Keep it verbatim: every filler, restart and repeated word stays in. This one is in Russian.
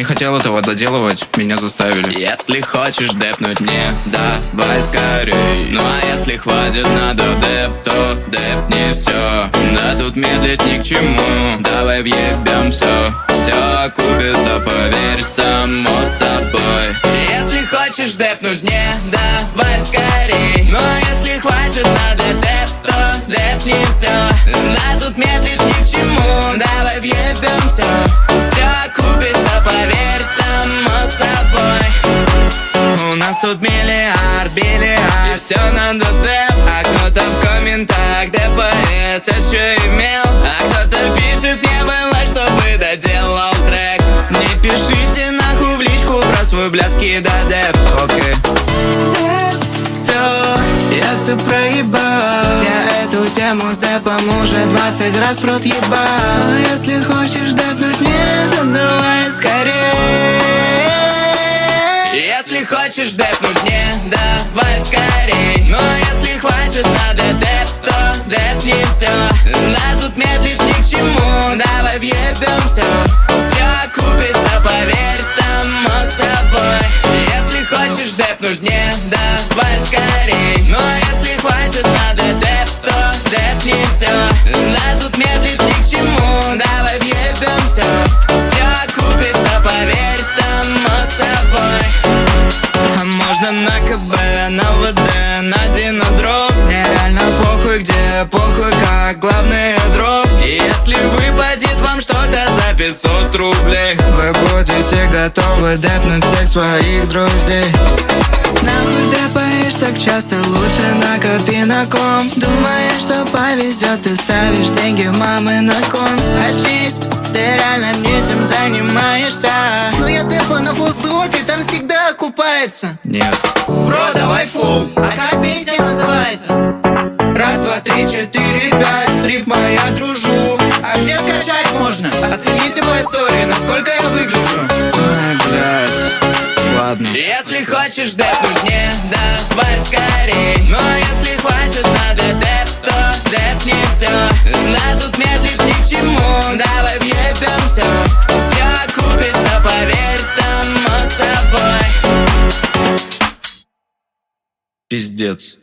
не хотел этого доделывать, меня заставили. Если хочешь депнуть мне, давай скорей. Ну а если хватит надо деп, то депни все. Да тут медлить ни к чему, давай въебем все. Все окупится, поверь, само собой. Если хочешь депнуть мне, давай скорей. Ну а если хватит надо деп, то депни все. Да тут медлить ни к чему, давай въебем все. Все окупится, поверь, само собой. У нас тут миллиард, бильярд, и все надо деп. А кто-то в комментах депает все, что имел. А кто-то пишет, не было, чтобы доделал трек. Не пишите нахуй в личку про свой блядский да деп. Окей. Все, я все проебал. Я эту тему с депом уже двадцать раз в рот ебал. Но если хочешь депнуть мне, то давай скорее. Если хочешь депнуть мне, давай скорей. Но если хватит надо деп, то депни все. Да тут медлить ни к чему, давай въебем все. Все окупится, поверь, само собой. Если хочешь депнуть мне, давай скорей. Но если хватит надо деп, то депни все. Да тут медлить ни к чему, давай въебем все. Все окупится, поверь, само собой. А можно на КБ, на ВД, на динодроп. Мне реально похуй где, похуй как, главное дроп. И если выпадет вам что-то за пятьсот рублей, вы будете готовы депнуть всех своих друзей. Нахуй депаешь так часто, лучше накопи на ком. Думаешь, что повезет, ты ставишь деньги мамы на кон. Очнись, ты реально этим занимаешься. Но я депаю на фулл-стопе, там всегда окупается. Нет. Бро, давай фул, а как песня называется? Раз, два, три, четыре, пять, с рифмой я дружу. А где скачать можно? Оцените по истории, насколько я выгляжу. Ай, блядь. Ладно. Если хочешь депнуть мне, давай скорей. Но если хватит надо деп, то депни все. Да тут медлить ни к чему, давай въебем все. Все окупится, поверь, само собой. Пиздец.